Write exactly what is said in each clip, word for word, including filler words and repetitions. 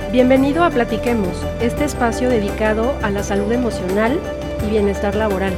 Bienvenido a Platiquemos, este espacio dedicado a la salud emocional y bienestar laboral.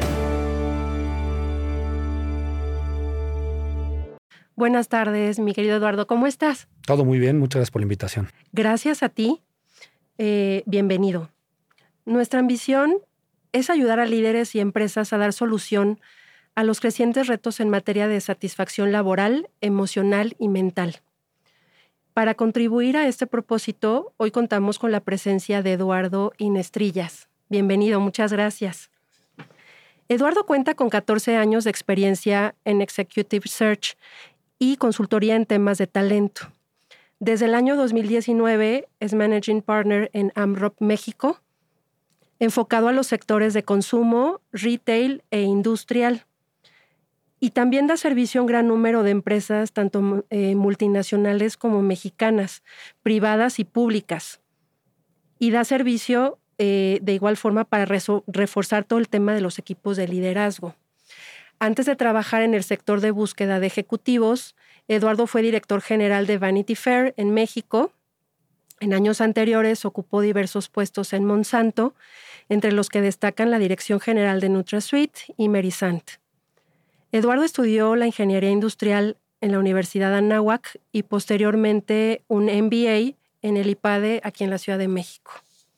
Buenas tardes, mi querido Eduardo, ¿cómo estás? Todo muy bien, muchas gracias por la invitación. Gracias a ti, eh, bienvenido. Nuestra ambición es ayudar a líderes y empresas a dar solución a los crecientes retos en materia de satisfacción laboral, emocional y mental. Para contribuir a este propósito, hoy contamos con la presencia de Eduardo Inestrillas. Bienvenido, muchas gracias. Eduardo cuenta con catorce años de experiencia en Executive Search y consultoría en temas de talento. Desde el año dos mil diecinueve es Managing Partner en AmRop México, enfocado a los sectores de consumo, retail e industrial. Y también da servicio a un gran número de empresas, tanto eh, multinacionales como mexicanas, privadas y públicas. Y da servicio eh, de igual forma para reso- reforzar todo el tema de los equipos de liderazgo. Antes de trabajar en el sector de búsqueda de ejecutivos, Eduardo fue director general de Vanity Fair en México. En años anteriores ocupó diversos puestos en Monsanto, entre los que destacan la dirección general de NutraSuite y Merisant. Eduardo estudió la ingeniería industrial en la Universidad Anáhuac y posteriormente un M B A en el IPADE aquí en la Ciudad de México.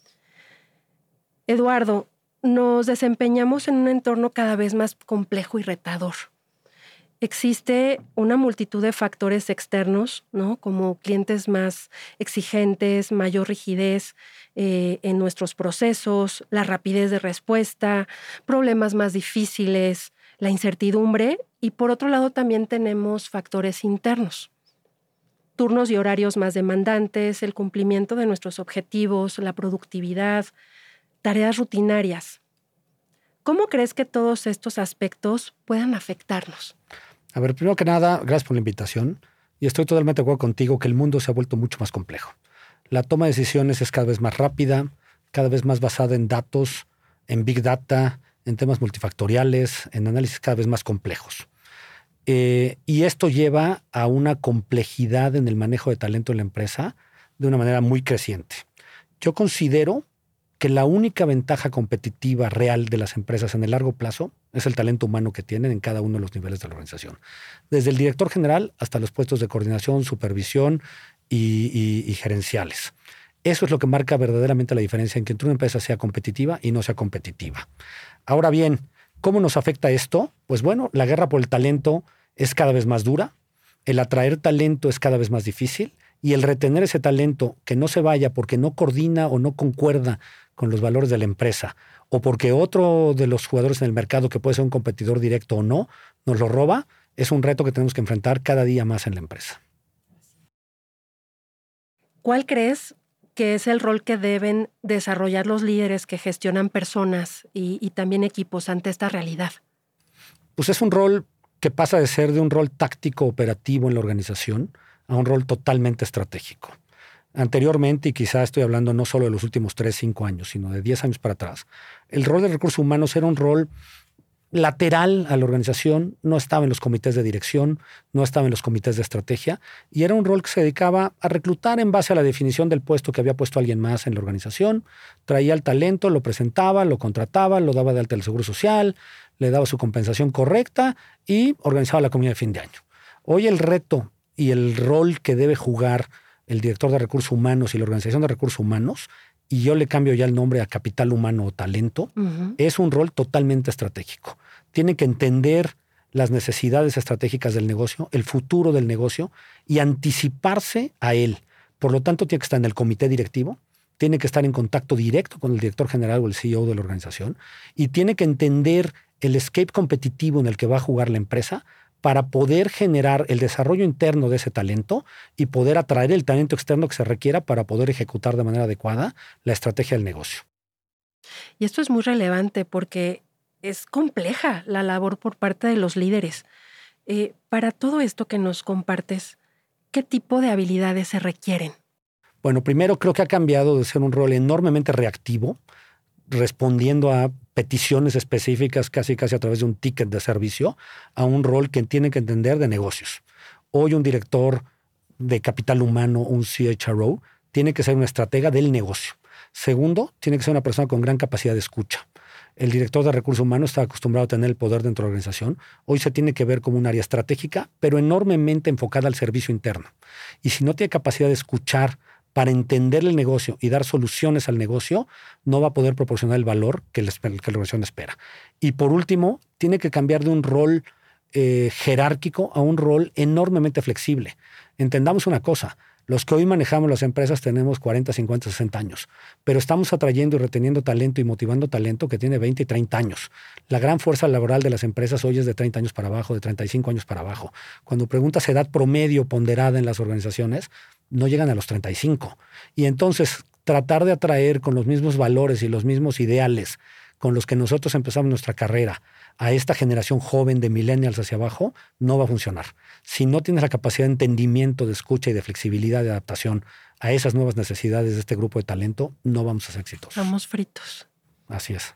Eduardo, nos desempeñamos en un entorno cada vez más complejo y retador. Existe una multitud de factores externos, ¿no? Como clientes más exigentes, mayor rigidez eh, en nuestros procesos, la rapidez de respuesta, problemas más difíciles, la incertidumbre, y por otro lado también tenemos factores internos. Turnos y horarios más demandantes, el cumplimiento de nuestros objetivos, la productividad, tareas rutinarias. ¿Cómo crees que todos estos aspectos puedan afectarnos? A ver, primero que nada, gracias por la invitación. Y estoy totalmente de acuerdo contigo que el mundo se ha vuelto mucho más complejo. La toma de decisiones es cada vez más rápida, cada vez más basada en datos, en Big Data, en temas multifactoriales, en análisis cada vez más complejos. Eh, y esto lleva a una complejidad en el manejo de talento en la empresa de una manera muy creciente. Yo considero que la única ventaja competitiva real de las empresas en el largo plazo es el talento humano que tienen en cada uno de los niveles de la organización. Desde el director general hasta los puestos de coordinación, supervisión y, y, y gerenciales. Eso es lo que marca verdaderamente la diferencia en que una empresa sea competitiva y no sea competitiva. Ahora bien, ¿cómo nos afecta esto? Pues bueno, la guerra por el talento es cada vez más dura, el atraer talento es cada vez más difícil y el retener ese talento que no se vaya porque no coordina o no concuerda con los valores de la empresa o porque otro de los jugadores en el mercado, que puede ser un competidor directo o no, nos lo roba, es un reto que tenemos que enfrentar cada día más en la empresa. ¿Cuál crees que es el rol que deben desarrollar los líderes que gestionan personas y, y también equipos ante esta realidad? Pues es un rol que pasa de ser de un rol táctico operativo en la organización a un rol totalmente estratégico. Anteriormente, y quizá estoy hablando no solo de los últimos tres, cinco años, sino de diez años para atrás, el rol de recursos humanos era un rol lateral a la organización, no estaba en los comités de dirección, no estaba en los comités de estrategia, y era un rol que se dedicaba a reclutar en base a la definición del puesto que había puesto alguien más en la organización, traía el talento, lo presentaba, lo contrataba, lo daba de alta al Seguro Social, le daba su compensación correcta y organizaba la comida de fin de año. Hoy el reto y el rol que debe jugar el director de recursos humanos y la organización de recursos humanos, y yo le cambio ya el nombre a capital humano o talento, uh-huh. es un rol totalmente estratégico. Tiene que entender las necesidades estratégicas del negocio, el futuro del negocio y anticiparse a él. Por lo tanto, tiene que estar en el comité directivo, tiene que estar en contacto directo con el director general o el C E O de la organización y tiene que entender el escape competitivo en el que va a jugar la empresa para poder generar el desarrollo interno de ese talento y poder atraer el talento externo que se requiera para poder ejecutar de manera adecuada la estrategia del negocio. Y esto es muy relevante porque es compleja la labor por parte de los líderes. Eh, para todo esto que nos compartes, ¿qué tipo de habilidades se requieren? Bueno, primero creo que ha cambiado de ser un rol enormemente reactivo, respondiendo a peticiones específicas casi casi a través de un ticket de servicio, a un rol que tiene que entender de negocios. Hoy un director de capital humano, un C H R O, tiene que ser una estratega del negocio. Segundo, tiene que ser una persona con gran capacidad de escucha. El director de recursos humanos está acostumbrado a tener el poder dentro de la organización. Hoy se tiene que ver como un área estratégica, pero enormemente enfocada al servicio interno. Y si no tiene capacidad de escuchar para entender el negocio y dar soluciones al negocio, no va a poder proporcionar el valor que, les, que la organización espera. Y por último, tiene que cambiar de un rol eh, jerárquico a un rol enormemente flexible. Entendamos una cosa. Los que hoy manejamos las empresas tenemos cuarenta, cincuenta, sesenta años, pero estamos atrayendo y reteniendo talento y motivando talento que tiene veinte y treinta años. La gran fuerza laboral de las empresas hoy es de treinta años para abajo, de treinta y cinco años para abajo. Cuando preguntas edad promedio ponderada en las organizaciones, no llegan a los treinta y cinco. Y entonces tratar de atraer con los mismos valores y los mismos ideales con los que nosotros empezamos nuestra carrera a esta generación joven de millennials hacia abajo, no va a funcionar. Si no tienes la capacidad de entendimiento, de escucha y de flexibilidad, de adaptación a esas nuevas necesidades de este grupo de talento, no vamos a ser exitosos. Vamos fritos. Así es.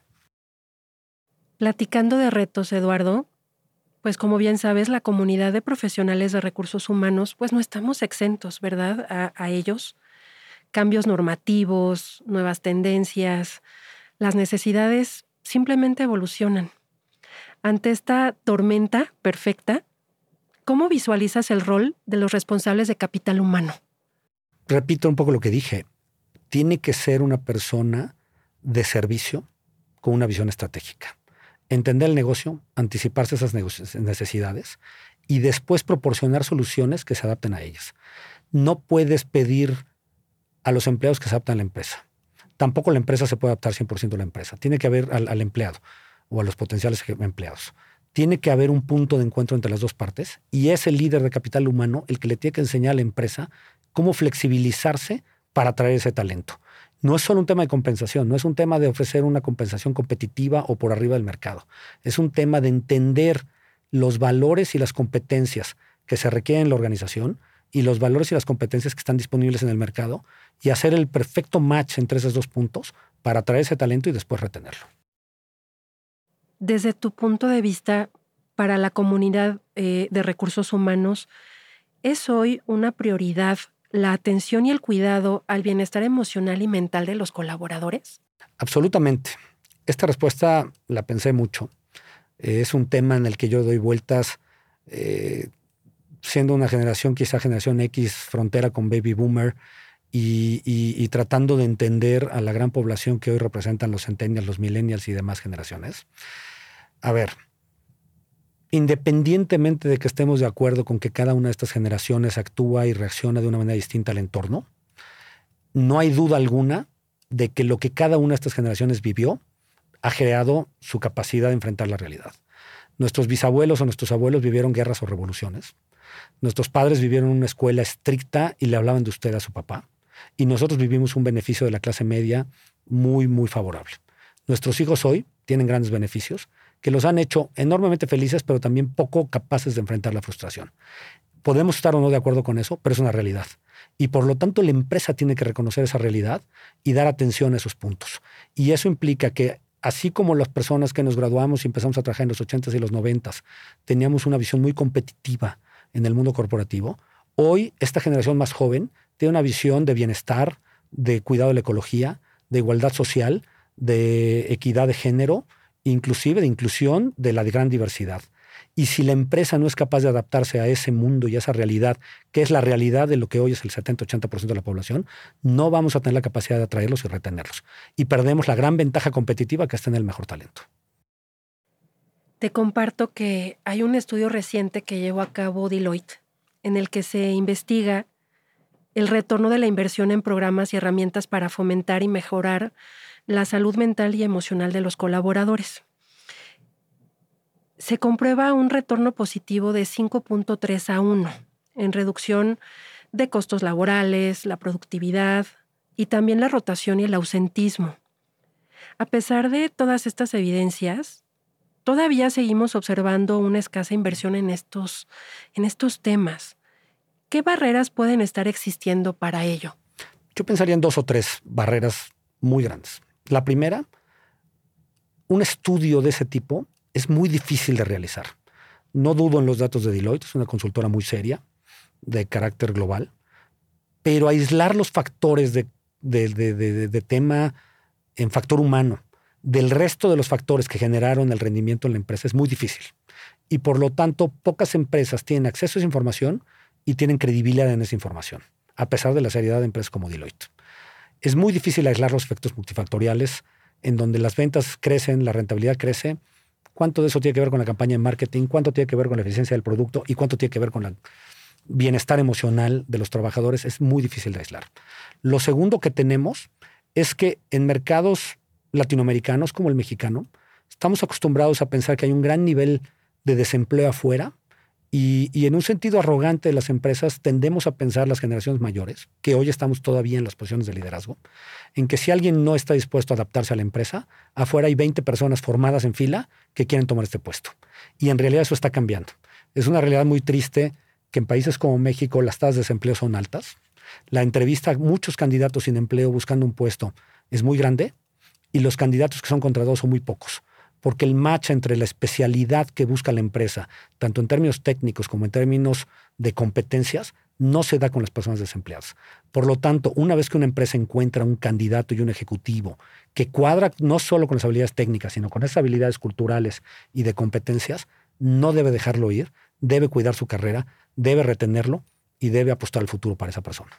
Platicando de retos, Eduardo, pues como bien sabes, la comunidad de profesionales de recursos humanos, pues no estamos exentos, ¿verdad?, a, a ellos. Cambios normativos, nuevas tendencias, las necesidades simplemente evolucionan. Ante esta tormenta perfecta, ¿cómo visualizas el rol de los responsables de capital humano? Repito un poco lo que dije. Tiene que ser una persona de servicio con una visión estratégica. Entender el negocio, anticiparse a esas necesidades y después proporcionar soluciones que se adapten a ellas. No puedes pedir a los empleados que se adapten a la empresa. Tampoco la empresa se puede adaptar cien por ciento a la empresa. Tiene que haber al, al empleado o a los potenciales empleados. Tiene que haber un punto de encuentro entre las dos partes y es el líder de capital humano el que le tiene que enseñar a la empresa cómo flexibilizarse para atraer ese talento. No es solo un tema de compensación, no es un tema de ofrecer una compensación competitiva o por arriba del mercado. Es un tema de entender los valores y las competencias que se requieren en la organización y los valores y las competencias que están disponibles en el mercado y hacer el perfecto match entre esos dos puntos para atraer ese talento y después retenerlo. Desde tu punto de vista, para la comunidad eh, de recursos humanos, ¿es hoy una prioridad la atención y el cuidado al bienestar emocional y mental de los colaboradores? Absolutamente. Esta respuesta la pensé mucho. Eh, es un tema en el que yo doy vueltas, eh, siendo una generación, quizá generación X, frontera con Baby Boomer, y, y, y tratando de entender a la gran población que hoy representan los centennials, los millennials y demás generaciones. A ver, independientemente de que estemos de acuerdo con que cada una de estas generaciones actúa y reacciona de una manera distinta al entorno, no hay duda alguna de que lo que cada una de estas generaciones vivió ha creado su capacidad de enfrentar la realidad. Nuestros bisabuelos o nuestros abuelos vivieron guerras o revoluciones. Nuestros padres vivieron una escuela estricta y le hablaban de usted a su papá. Y nosotros vivimos un beneficio de la clase media muy, muy favorable. Nuestros hijos hoy tienen grandes beneficios que los han hecho enormemente felices, pero también poco capaces de enfrentar la frustración. Podemos estar o no de acuerdo con eso, pero es una realidad. Y por lo tanto, la empresa tiene que reconocer esa realidad y dar atención a esos puntos. Y eso implica que, así como las personas que nos graduamos y empezamos a trabajar en los ochentas y los noventas, teníamos una visión muy competitiva en el mundo corporativo, hoy esta generación más joven tiene una visión de bienestar, de cuidado de la ecología, de igualdad social, de equidad de género, inclusive de inclusión de la gran diversidad. Y si la empresa no es capaz de adaptarse a ese mundo y a esa realidad, que es la realidad de lo que hoy es el setenta a ochenta por ciento de la población, no vamos a tener la capacidad de atraerlos y retenerlos. Y perdemos la gran ventaja competitiva que es tener el mejor talento. Te comparto que hay un estudio reciente que llevó a cabo Deloitte en el que se investiga el retorno de la inversión en programas y herramientas para fomentar y mejorar la salud mental y emocional de los colaboradores. Se comprueba un retorno positivo de cinco punto tres a uno en reducción de costos laborales, la productividad y también la rotación y el ausentismo. A pesar de todas estas evidencias, todavía seguimos observando una escasa inversión en estos, en estos temas. ¿Qué barreras pueden estar existiendo para ello? Yo pensaría en dos o tres barreras muy grandes. La primera, un estudio de ese tipo es muy difícil de realizar. No dudo en los datos de Deloitte, es una consultora muy seria, de carácter global, pero aislar los factores de, de, de, de, de tema en factor humano del resto de los factores que generaron el rendimiento en la empresa es muy difícil. Y por lo tanto, pocas empresas tienen acceso a esa información y tienen credibilidad en esa información, a pesar de la seriedad de empresas como Deloitte. Es muy difícil aislar los efectos multifactoriales en donde las ventas crecen, la rentabilidad crece. ¿Cuánto de eso tiene que ver con la campaña de marketing? ¿Cuánto tiene que ver con la eficiencia del producto? ¿Y cuánto tiene que ver con el bienestar emocional de los trabajadores? Es muy difícil de aislar. Lo segundo que tenemos es que en mercados latinoamericanos como el mexicano, estamos acostumbrados a pensar que hay un gran nivel de desempleo afuera y, y en un sentido arrogante de las empresas tendemos a pensar las generaciones mayores, que hoy estamos todavía en las posiciones de liderazgo, en que si alguien no está dispuesto a adaptarse a la empresa, afuera hay veinte personas formadas en fila que quieren tomar este puesto. Y en realidad eso está cambiando. Es una realidad muy triste que en países como México las tasas de desempleo son altas. La entrevista a muchos candidatos sin empleo buscando un puesto es muy grande y los candidatos que son contratados son muy pocos, porque el match entre la especialidad que busca la empresa, tanto en términos técnicos como en términos de competencias, no se da con las personas desempleadas. Por lo tanto, una vez que una empresa encuentra un candidato y un ejecutivo que cuadra no solo con las habilidades técnicas, sino con esas habilidades culturales y de competencias, no debe dejarlo ir, debe cuidar su carrera, debe retenerlo y debe apostar al futuro para esa persona.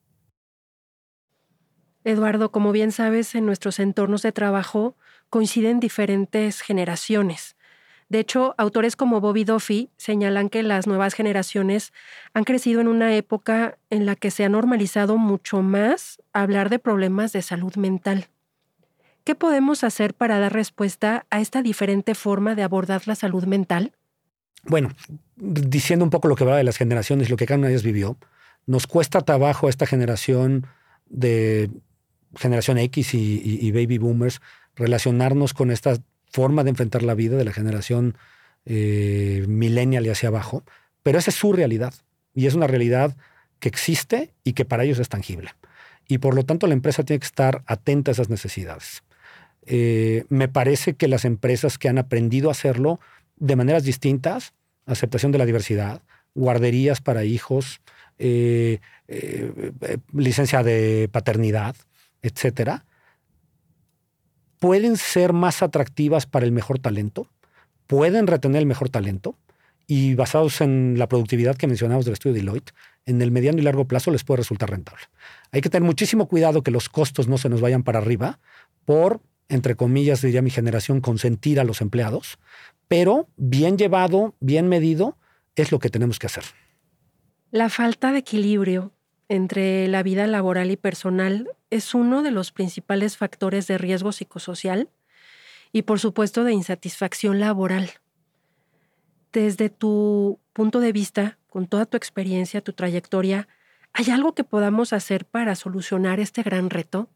Eduardo, como bien sabes, en nuestros entornos de trabajo coinciden diferentes generaciones. De hecho, autores como Bobby Duffy señalan que las nuevas generaciones han crecido en una época en la que se ha normalizado mucho más hablar de problemas de salud mental. ¿Qué podemos hacer para dar respuesta a esta diferente forma de abordar la salud mental? Bueno, diciendo un poco lo que va de las generaciones, lo que cada una de ellas vivió, nos cuesta trabajo a esta generación de generación X y, y, y baby boomers relacionarnos con esta forma de enfrentar la vida de la generación eh, millennial y hacia abajo, pero esa es su realidad y es una realidad que existe y que para ellos es tangible. Y por lo tanto la empresa tiene que estar atenta a esas necesidades. Eh, me parece que las empresas que han aprendido a hacerlo de maneras distintas, aceptación de la diversidad, guarderías para hijos, eh, eh, eh, licencia de paternidad, etcétera, pueden ser más atractivas para el mejor talento, pueden retener el mejor talento y basados en la productividad que mencionamos del estudio Deloitte, en el mediano y largo plazo les puede resultar rentable. Hay que tener muchísimo cuidado que los costos no se nos vayan para arriba por, entre comillas, diría mi generación, consentir a los empleados, pero bien llevado, bien medido, es lo que tenemos que hacer. La falta de equilibrio entre la vida laboral y personal es uno de los principales factores de riesgo psicosocial y, por supuesto, de insatisfacción laboral. Desde tu punto de vista, con toda tu experiencia, tu trayectoria, ¿hay algo que podamos hacer para solucionar este gran reto?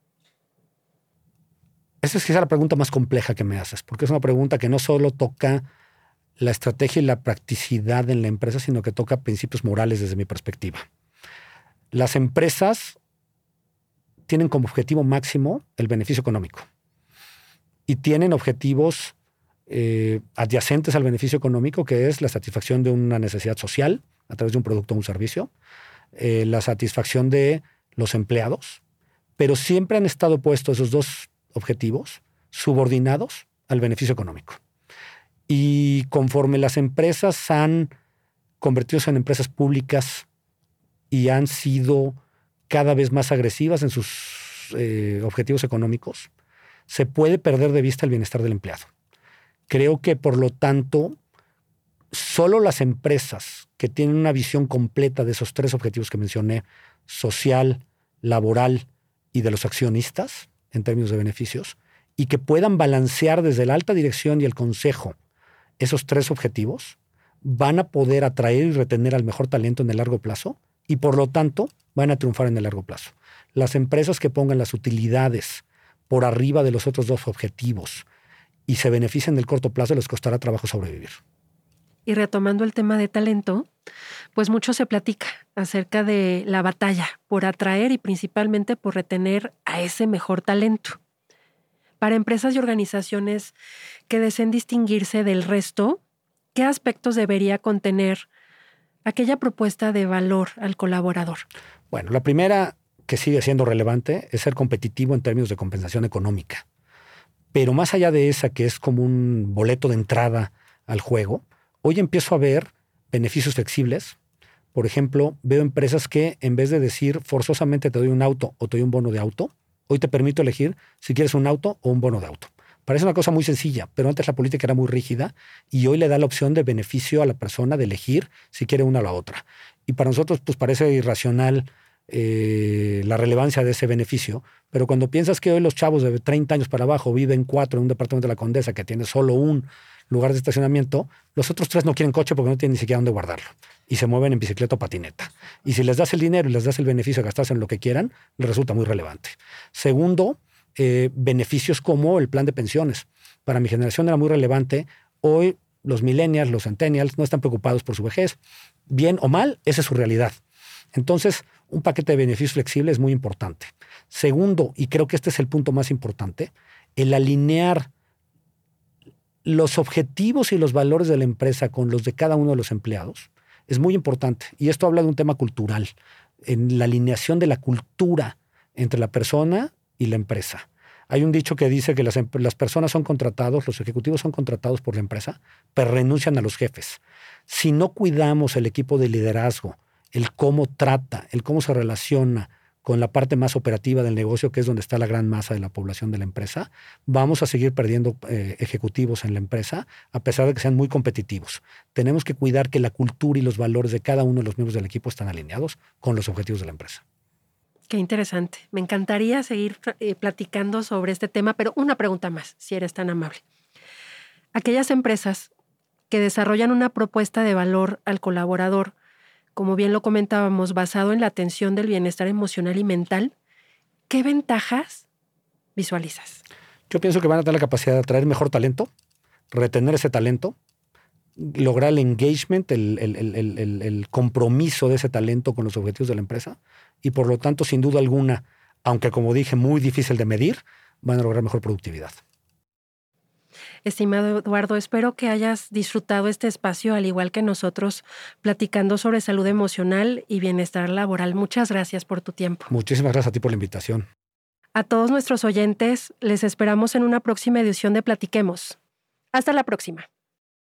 Esa es quizá la pregunta más compleja que me haces, porque es una pregunta que no solo toca la estrategia y la practicidad en la empresa, sino que toca principios morales desde mi perspectiva. Las empresas tienen como objetivo máximo el beneficio económico y tienen objetivos eh, adyacentes al beneficio económico, que es la satisfacción de una necesidad social a través de un producto o un servicio, eh, la satisfacción de los empleados, pero siempre han estado puestos esos dos objetivos subordinados al beneficio económico. Y conforme las empresas han convertido en empresas públicas y han sido cada vez más agresivas en sus eh, objetivos económicos, se puede perder de vista el bienestar del empleado. Creo que, por lo tanto, solo las empresas que tienen una visión completa de esos tres objetivos que mencioné, social, laboral y de los accionistas, en términos de beneficios, y que puedan balancear desde la alta dirección y el consejo esos tres objetivos, van a poder atraer y retener al mejor talento en el largo plazo y, por lo tanto, van a triunfar en el largo plazo. Las empresas que pongan las utilidades por arriba de los otros dos objetivos y se benefician del corto plazo, les costará trabajo sobrevivir. Y retomando el tema de talento, pues mucho se platica acerca de la batalla por atraer y principalmente por retener a ese mejor talento. Para empresas y organizaciones que deseen distinguirse del resto, ¿qué aspectos debería contener aquella propuesta de valor al colaborador? Bueno, la primera que sigue siendo relevante es ser competitivo en términos de compensación económica. Pero más allá de esa, que es como un boleto de entrada al juego, hoy empiezo a ver beneficios flexibles. Por ejemplo, veo empresas que en vez de decir forzosamente te doy un auto o te doy un bono de auto, hoy te permito elegir si quieres un auto o un bono de auto. Parece una cosa muy sencilla, pero antes la política era muy rígida y hoy le da la opción de beneficio a la persona de elegir si quiere una o la otra. Y para nosotros pues parece irracional eh, la relevancia de ese beneficio, pero cuando piensas que hoy los chavos de treinta años para abajo viven cuatro en un departamento de la Condesa que tiene solo un lugar de estacionamiento, los otros tres no quieren coche porque no tienen ni siquiera dónde guardarlo y se mueven en bicicleta o patineta. Y si les das el dinero y les das el beneficio de gastarse en lo que quieran, les resulta muy relevante. Segundo, eh, beneficios como el plan de pensiones. Para mi generación era muy relevante. Hoy los millennials, los centennials no están preocupados por su vejez. Bien o mal, esa es su realidad. Entonces, un paquete de beneficios flexible es muy importante. Segundo, y creo que este es el punto más importante, el alinear los objetivos y los valores de la empresa con los de cada uno de los empleados es muy importante. Y esto habla de un tema cultural, en la alineación de la cultura entre la persona y la empresa. Hay un dicho que dice que las, las personas son contratados, los ejecutivos son contratados por la empresa, pero renuncian a los jefes. Si no cuidamos el equipo de liderazgo, el cómo trata, el cómo se relaciona con la parte más operativa del negocio, que es donde está la gran masa de la población de la empresa, vamos a seguir perdiendo eh, ejecutivos en la empresa, a pesar de que sean muy competitivos. Tenemos que cuidar que la cultura y los valores de cada uno de los miembros del equipo están alineados con los objetivos de la empresa. Qué interesante. Me encantaría seguir eh, platicando sobre este tema, pero una pregunta más, si eres tan amable. Aquellas empresas que desarrollan una propuesta de valor al colaborador, como bien lo comentábamos, basado en la atención del bienestar emocional y mental, ¿qué ventajas visualizas? Yo pienso que van a tener la capacidad de atraer mejor talento, retener ese talento, lograr el engagement, el, el, el, el, el compromiso de ese talento con los objetivos de la empresa y por lo tanto, sin duda alguna, aunque como dije, muy difícil de medir, van a lograr mejor productividad. Estimado Eduardo, espero que hayas disfrutado este espacio, al igual que nosotros, platicando sobre salud emocional y bienestar laboral. Muchas gracias por tu tiempo. Muchísimas gracias a ti por la invitación. A todos nuestros oyentes, les esperamos en una próxima edición de Platiquemos. Hasta la próxima.